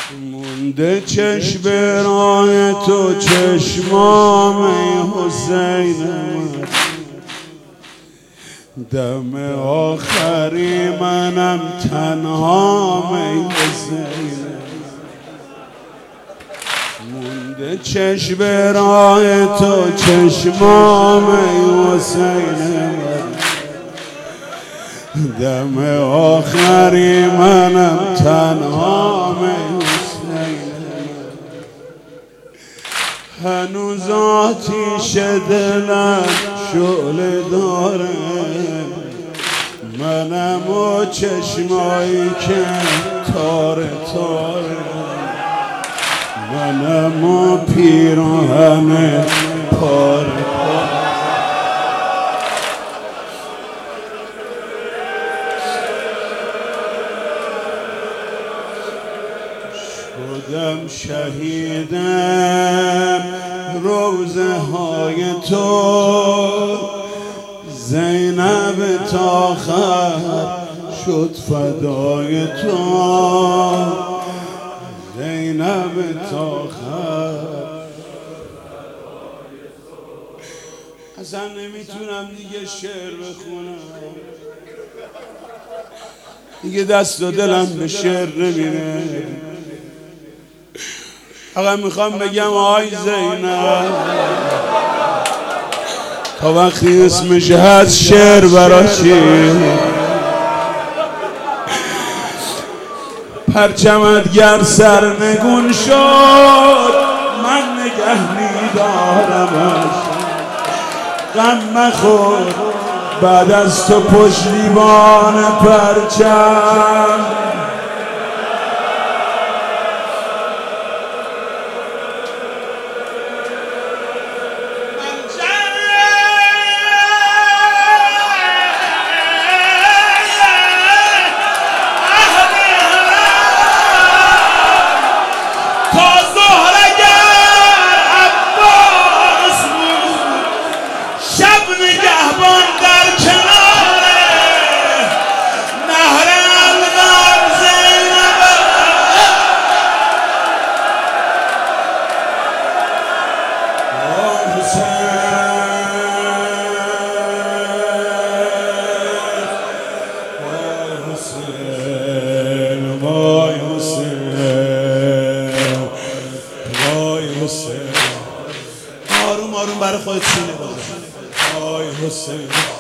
مونده چشم برای تو چشمام ای حسین من، دم آخری منم تنهام ای حسین. مونده چشم برای تو چشمام ای حسین من، دم آخری منم تنهام ای حسین. هنوز آتیش دلم شعله داره، منم و چشمایی که تاره تاره، منم و پیراهن پاره پاره. شدم شهیدم روزه های تو، زینب تا خر شد فدای تو، زینب تا خر. اصلا نمیتونم دیگه شعر بخونم، دیگه دست و دلم به شعر نمیره. فقط میخوام بگم آی زینب، تا وقتی اسمش هست شعر برا چی؟ پرچمت گر سرنگون شد من نگه میدارمش، غم مخور بعد از تو پشتیبان پرچم. آروم آروم برای خودت سینه بزن. آی حسین